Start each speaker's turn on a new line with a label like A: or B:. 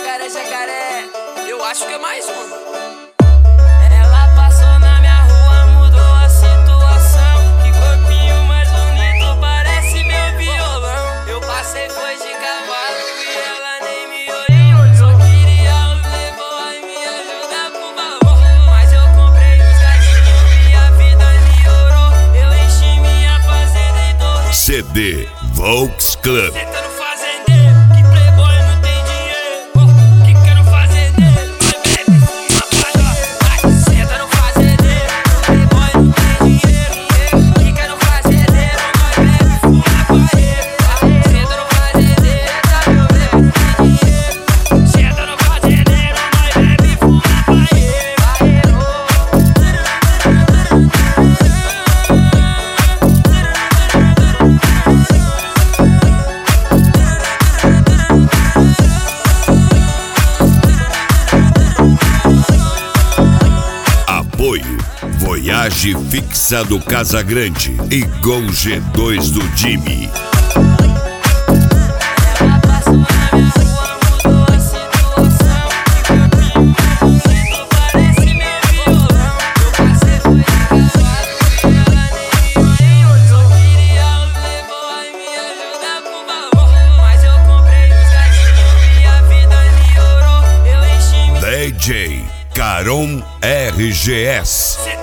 A: jacaré, jacaré. Eu acho que é mais uma. Ela passou na minha rua, mudou a situação. Que corpinho mais bonito, parece meu violão. Eu passei, foi de cavalo e ela nem me olhou. Só queria o playboy me ajudar pro valor. Mas eu comprei os gatinhos e a vida melhorou. Eu enchi minha fazenda e tô
B: CD Volks Club. Voyage fixa do Casagrande e Gol G2 do Jimmy.
A: ela passou na minha rua, mudou a situação. Que corpinho parece meu violão. Eu passei, foi de cavalo e ela nem me olhou. Só queria o playboy me ajudar pro valor. Mas eu comprei os gatinhos e a vida melhorou. Eu enchi
B: DJ Caron RGS.